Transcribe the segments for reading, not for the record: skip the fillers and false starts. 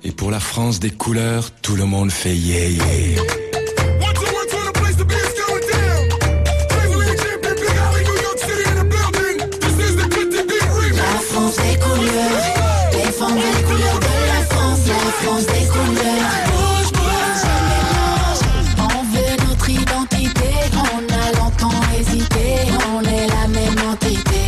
Et pour la France des couleurs, tout le monde fait yeah yeah. La France des couleurs, défendre les couleurs de la France, la France des couleurs. Bouge, bouge, on veut notre identité, on a longtemps hésité, on est la même entité.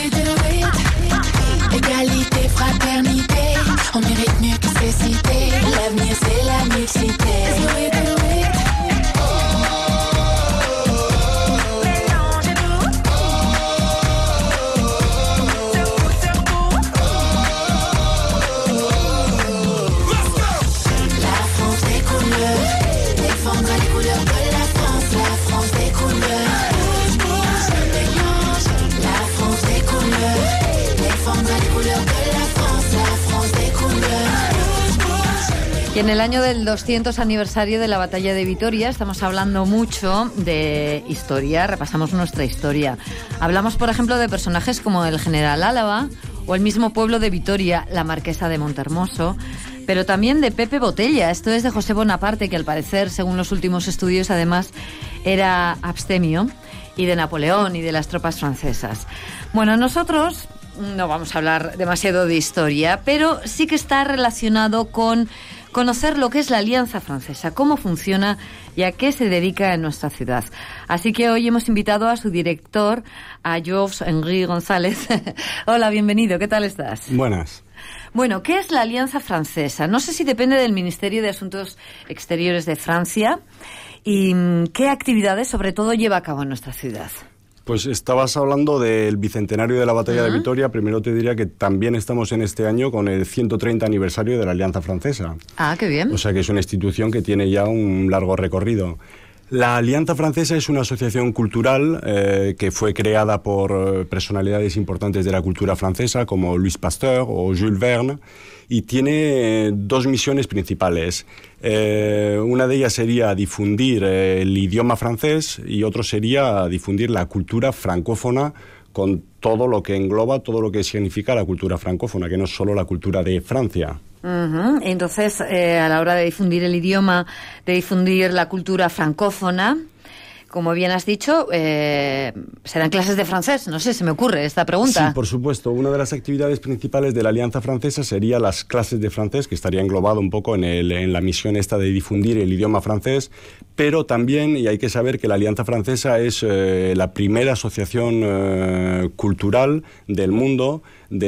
Égalité, fraternité, on mérite mieux que ces cités, l'avenir c'est la mixité. Y en el año del 200 aniversario de la Batalla de Vitoria estamos hablando mucho de historia, repasamos nuestra historia. Hablamos, por ejemplo, de personajes como el general Álava o el mismo pueblo de Vitoria, la marquesa de Montermoso, pero también de Pepe Botella. Esto es de José Bonaparte, que al parecer, según los últimos estudios, además era abstemio, y de Napoleón y de las tropas francesas. Bueno, nosotros no vamos a hablar demasiado de historia, pero sí que está relacionado con conocer lo que es la Alianza Francesa, cómo funciona y a qué se dedica en nuestra ciudad. Así que hoy hemos invitado a su director, a Georges-Henri González. Hola, bienvenido, ¿qué tal estás? Buenas. Bueno, ¿qué es la Alianza Francesa? No sé si depende del Ministerio de Asuntos Exteriores de Francia y qué actividades sobre todo lleva a cabo en nuestra ciudad. Pues estabas hablando del bicentenario de la Batalla de Vitoria. Primero te diría que también estamos en este año con el 130 aniversario de la Alianza Francesa. Ah, qué bien. O sea que es una institución que tiene ya un largo recorrido. La Alianza Francesa es una asociación cultural que fue creada por personalidades importantes de la cultura francesa como Louis Pasteur o Jules Verne, y tiene dos misiones principales. Una de ellas sería difundir el idioma francés y otro sería difundir la cultura francófona con todo lo que engloba, todo lo que significa la cultura francófona, que no es solo la cultura de Francia. Uh-huh. Entonces, a la hora de difundir el idioma, de difundir la cultura francófona, como bien has dicho, serán clases de francés. No sé, se me ocurre esta pregunta. Sí, por supuesto. Una de las actividades principales de la Alianza Francesa sería las clases de francés, que estaría englobado un poco en la misión esta de difundir el idioma francés, pero también, y hay que saber que la Alianza Francesa es la primera asociación cultural del mundo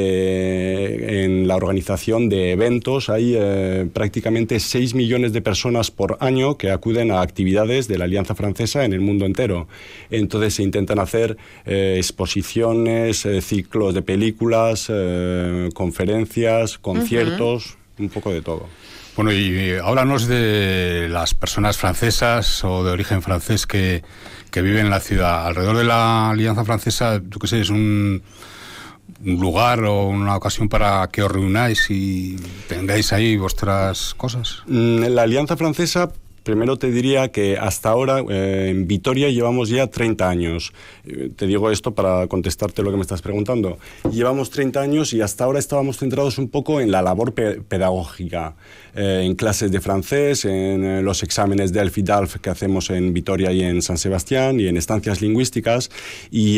en la organización de eventos. Hay prácticamente 6 millones de personas por año que acuden a actividades de la Alianza Francesa en el mundo entero. Entonces se intentan hacer exposiciones, ciclos de películas, conferencias, conciertos, un poco de todo. Bueno, y háblanos de las personas francesas o de origen francés que viven en la ciudad. Alrededor de la Alianza Francesa, yo qué sé, es un lugar o una ocasión para que os reunáis y tengáis ahí vuestras cosas. La Alianza Francesa, primero te diría que hasta ahora en Vitoria llevamos ya 30 años. Te digo esto para contestarte lo que me estás preguntando. Llevamos 30 años y hasta ahora estábamos centrados un poco en la labor pedagógica, en clases de francés, en los exámenes DELF y DALF que hacemos en Vitoria y en San Sebastián, y en estancias lingüísticas. Y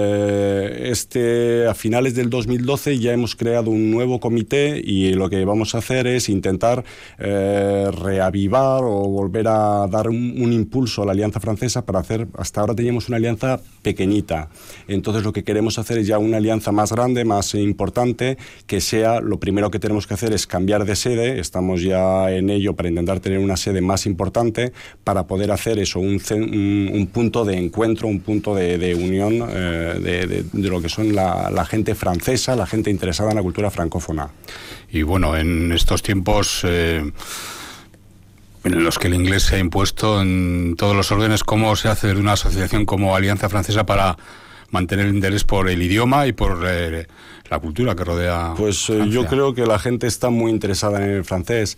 a finales del 2012 ya hemos creado un nuevo comité, y lo que vamos a hacer es intentar reavivar o volver a dar un impulso a la Alianza Francesa para hacer. Hasta ahora teníamos una alianza pequeñita, entonces lo que queremos hacer es ya una alianza más grande, más importante, que sea, lo primero que tenemos que hacer es cambiar de sede. Estamos ya en ello para intentar tener una sede más importante para poder hacer eso, un punto de encuentro, un punto de unión de lo que son la gente francesa, la gente interesada en la cultura francófona. Y bueno, en estos tiempos en los que el inglés se ha impuesto en todos los órdenes, ¿cómo se hace de una asociación como Alianza Francesa para mantener el interés por el idioma y por la la cultura que rodea Pues Francia? yo creo que la gente está muy interesada en el francés.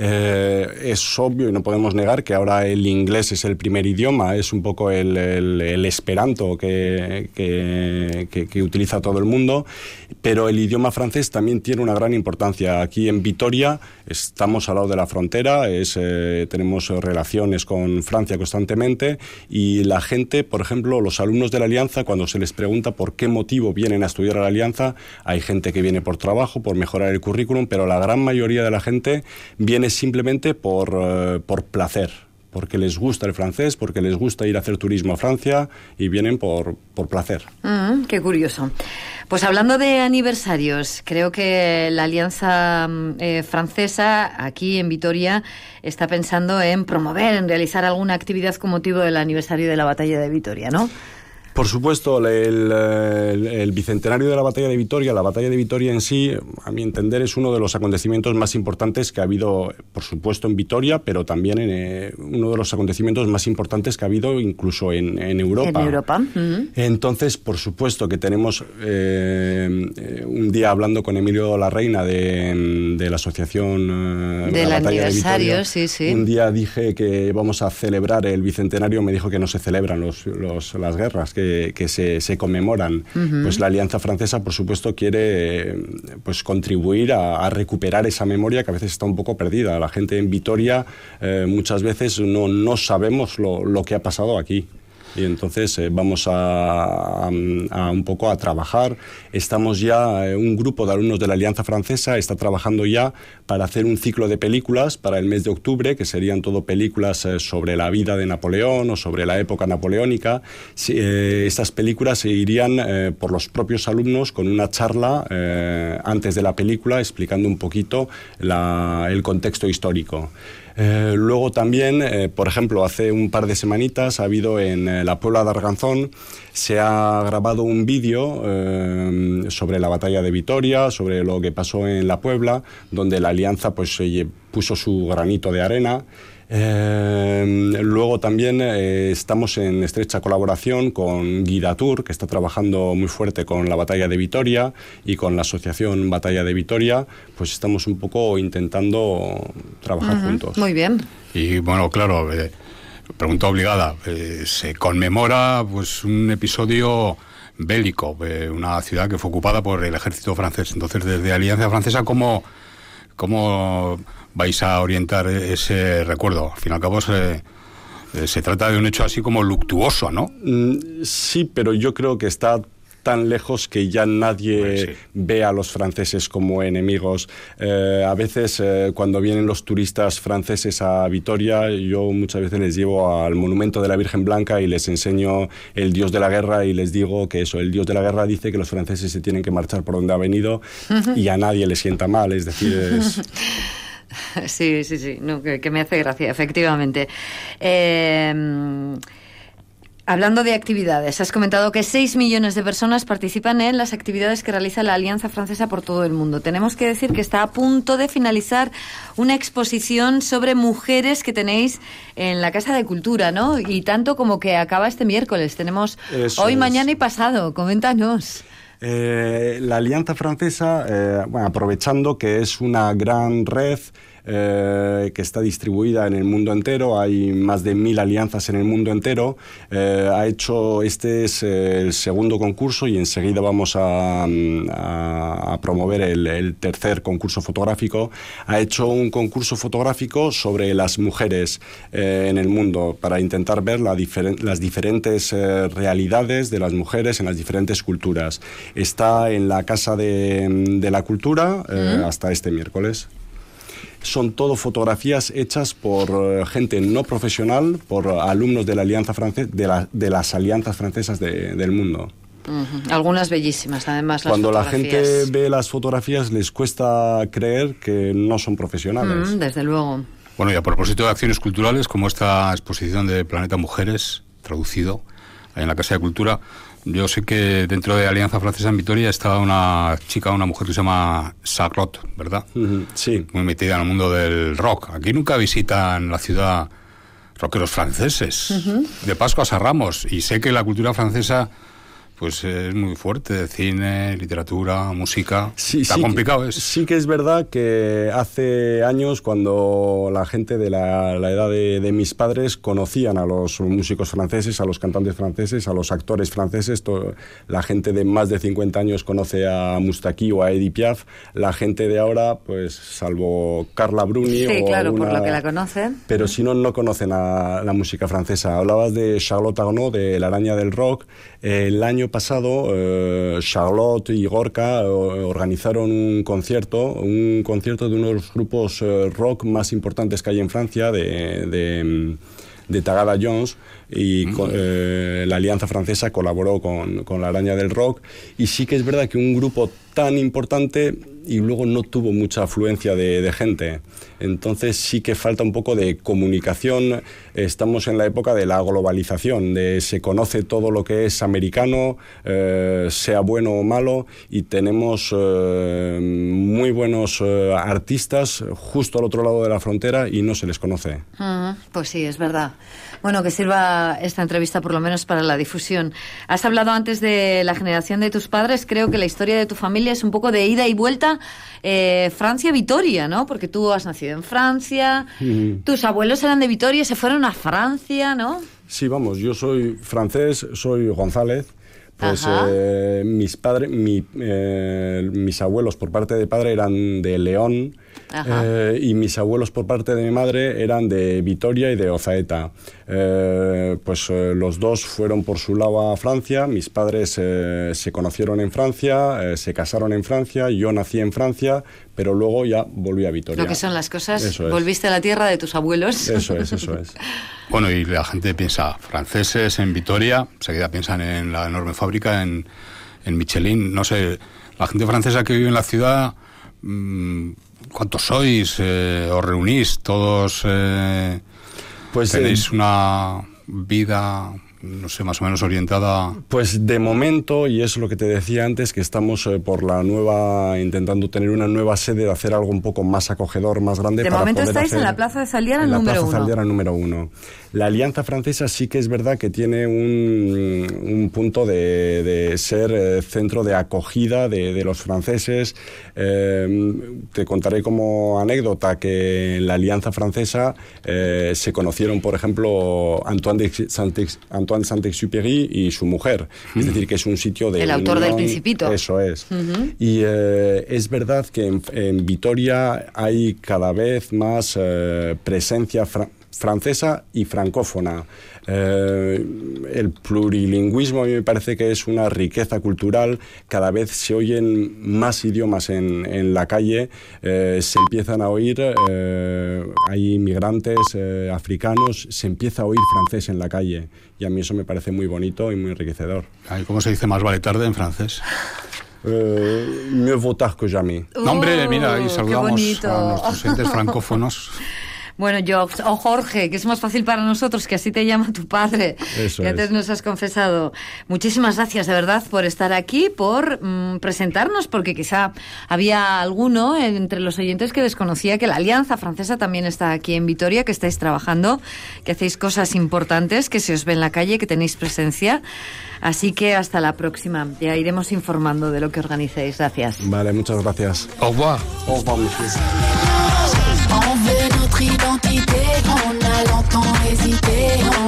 Es obvio y no podemos negar que ahora el inglés es el primer idioma, es un poco el esperanto que utiliza todo el mundo, pero el idioma francés también tiene una gran importancia. Aquí en Vitoria estamos al lado de la frontera, tenemos relaciones con Francia constantemente, y la gente, por ejemplo, los alumnos de la Alianza, cuando se les pregunta por qué motivo vienen a estudiar a la Alianza, hay gente que viene por trabajo, por mejorar el currículum, pero la gran mayoría de la gente viene simplemente por placer, porque les gusta el francés, porque les gusta ir a hacer turismo a Francia, y vienen por placer. Qué curioso. Pues hablando de aniversarios, creo que la Alianza Francesa aquí en Vitoria está pensando en promover, en realizar alguna actividad con motivo del aniversario de la Batalla de Vitoria, ¿no? Por supuesto, el bicentenario de la Batalla de Vitoria, la Batalla de Vitoria en sí, a mi entender, es uno de los acontecimientos más importantes que ha habido, por supuesto, en Vitoria, pero también uno de los acontecimientos más importantes que ha habido incluso en Europa. En Europa. Entonces, por supuesto que tenemos un día hablando con Emilio Larreina de la asociación de la Batalla de Vitoria. Sí. Un día dije que vamos a celebrar el bicentenario, me dijo que no se celebran las guerras, que se conmemoran. Pues la Alianza Francesa, por supuesto, quiere pues contribuir a recuperar esa memoria que a veces está un poco perdida. La gente en Vitoria muchas veces no sabemos lo que ha pasado aquí. Y entonces vamos a un poco a trabajar. Estamos ya, un grupo de alumnos de la Alianza Francesa está trabajando ya para hacer un ciclo de películas para el mes de octubre, que serían todo películas sobre la vida de Napoleón o sobre la época napoleónica. Estas películas se irían por los propios alumnos con una charla antes de la película, explicando un poquito el contexto histórico. Luego también, por ejemplo, hace un par de semanitas ha habido en la Puebla de Arganzón, se ha grabado un vídeo sobre la batalla de Vitoria, sobre lo que pasó en la Puebla, donde la Alianza pues puso su granito de arena. Luego también estamos en estrecha colaboración con Guidatur, que está trabajando muy fuerte con la Batalla de Vitoria, y con la asociación Batalla de Vitoria, pues estamos un poco intentando trabajar juntos. Muy bien. Y bueno, claro, pregunta obligada, se conmemora pues un episodio bélico, una ciudad que fue ocupada por el ejército francés. Entonces, desde Alianza Francesa, ¿cómo vais a orientar ese recuerdo? Al fin y al cabo se trata de un hecho así como luctuoso, ¿no? Sí, pero yo creo que está tan lejos que ya nadie ve a los franceses como enemigos. A veces cuando vienen los turistas franceses a Vitoria, yo muchas veces les llevo al monumento de la Virgen Blanca y les enseño el dios de la guerra, y les digo que el dios de la guerra dice que los franceses se tienen que marchar por donde ha venido, y a nadie le sienta mal, es decir... Sí, no, que me hace gracia, efectivamente. Hablando de actividades, has comentado que 6 millones de personas participan en las actividades que realiza la Alianza Francesa por todo el mundo. Tenemos que decir que está a punto de finalizar una exposición sobre mujeres que tenéis en la Casa de Cultura, ¿no? Y tanto como que acaba este miércoles. Tenemos hoy, mañana y pasado. Coméntanos. La Alianza Francesa, aprovechando que es una gran red que está distribuida en el mundo entero, hay más de 1000 alianzas en el mundo entero, ha hecho, este es el segundo concurso, y enseguida vamos a promover el tercer concurso fotográfico. Ha hecho un concurso fotográfico sobre las mujeres en el mundo, para intentar ver las diferentes realidades de las mujeres en las diferentes culturas. Está en la Casa de la Cultura hasta este miércoles. Son todo fotografías hechas por gente no profesional, por alumnos de la Alianza de las alianzas francesas del mundo. Algunas bellísimas, además. Cuando la gente ve las fotografías, les cuesta creer que no son profesionales. Desde luego. Bueno, y a propósito de acciones culturales, como esta exposición de Planeta Mujeres, traducido ahí en la Casa de Cultura, yo sé que dentro de Alianza Francesa en Vitoria está una mujer que se llama Charlotte, ¿verdad? Sí. Muy metida en el mundo del rock. Aquí nunca visitan la ciudad rockeros franceses. De Pascua a Ramos. Y sé que la cultura francesa pues es muy fuerte, cine, literatura, música. Sí, Tan complicado es. Sí que es verdad que hace años, cuando la gente de la edad de mis padres conocían a los músicos franceses, a los cantantes franceses, a los actores franceses, la gente de más de 50 años conoce a Moustaki o a Edith Piaf, la gente de ahora, pues salvo Carla Bruni sí, o claro, alguna, por lo que la conocen. pero si no conocen a la música francesa. Hablabas de Charlotte Arnaud, de La Araña del Rock. El año pasado Charlotte y Gorka organizaron un concierto de uno de los grupos rock más importantes que hay en Francia, de Tagada Jones, y la Alianza Francesa colaboró con La Araña del Rock, y sí que es verdad que un grupo tan importante y luego no tuvo mucha afluencia de gente. Entonces sí que falta un poco de comunicación. Estamos en la época de la globalización, de se conoce todo lo que es americano, sea bueno o malo, y tenemos muy buenos artistas justo al otro lado de la frontera y no se les conoce. Pues sí, es verdad. Bueno, que sirva esta entrevista por lo menos para la difusión. Has hablado antes de la generación de tus padres. Creo que la historia de tu familia es un poco de ida y vuelta Francia-Vitoria, ¿no? Porque tú has nacido en Francia, tus abuelos eran de Vitoria, se fueron a Francia, ¿no? Sí, vamos, yo soy francés, soy González. Pues mis abuelos por parte de padre eran de León, y mis abuelos por parte de mi madre eran de Vitoria y de Ozaeta. Los dos fueron por su lado a Francia. Mis padres se conocieron en Francia, se casaron en Francia, yo nací en Francia, pero luego ya volví a Vitoria. Lo que son las cosas, eso es. Volviste a la tierra de tus abuelos. Eso es. Bueno, y la gente piensa, franceses en Vitoria, enseguida piensan en la enorme fábrica, en Michelin, no sé, la gente francesa que vive en la ciudad, ¿cuántos sois? ¿Os reunís todos? ¿Tenéis una vida, no sé, más o menos orientada? Pues de momento, y es lo que te decía antes, que estamos intentando tener una nueva sede, de hacer algo un poco más acogedor, más grande. De momento estáis en la Plaza de Zaldiara número 1. La Alianza Francesa sí que es verdad que tiene un punto de ser centro de acogida de los franceses. Te contaré como anécdota que en la Alianza Francesa se conocieron, por ejemplo, Antoine de Saint-Exupéry y su mujer. Es decir, que es un sitio de... El autor del Principito. Eso es. Y es verdad que en Vitoria hay cada vez más presencia francesa y francófona. El plurilingüismo a mí me parece que es una riqueza cultural. Cada vez se oyen más idiomas en la calle, se empiezan a oír, hay inmigrantes africanos, se empieza a oír francés en la calle, y a mí eso me parece muy bonito y muy enriquecedor. ¿Cómo se dice más vale tarde en francés? Mieux vaut tard que jamais. No, hombre, mira, y saludamos a nuestros entes francófonos. Bueno, Jox, o Jorge, que es más fácil para nosotros, que así te llama tu padre, eso que antes nos has confesado. Muchísimas gracias, de verdad, por estar aquí, por presentarnos, porque quizá había alguno entre los oyentes que desconocía que la Alianza Francesa también está aquí en Vitoria, que estáis trabajando, que hacéis cosas importantes, que se os ve en la calle, que tenéis presencia. Así que hasta la próxima. Ya iremos informando de lo que organicéis. Gracias. Vale, muchas gracias. Au revoir. Au revoir, monsieur. On veut notre identité, on a longtemps hésité.